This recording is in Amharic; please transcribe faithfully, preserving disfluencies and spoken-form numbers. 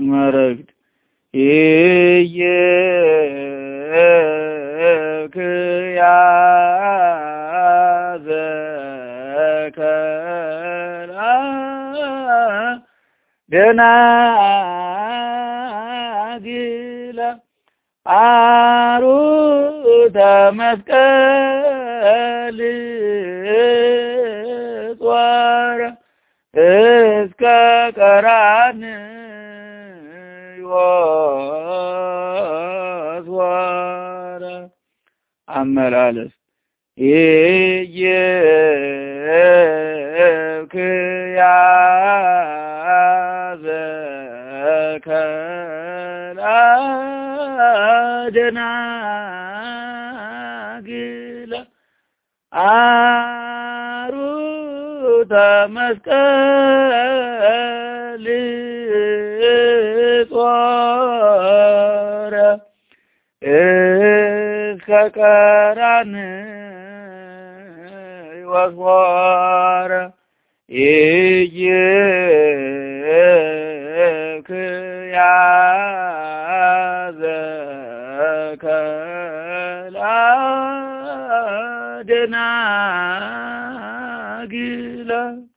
መረግድ ኢየክያዘ ከላ ደናግል አሩተ መስቀል ጾረ እስከ ቀራንዮ ጾረ አመላለስ ኢየክያዘ ከላ ደናግል አሩተ መስቀል ጾረ እስከ ቀራንዮ ጾረ ኢየክያዘ ከላ ደናግል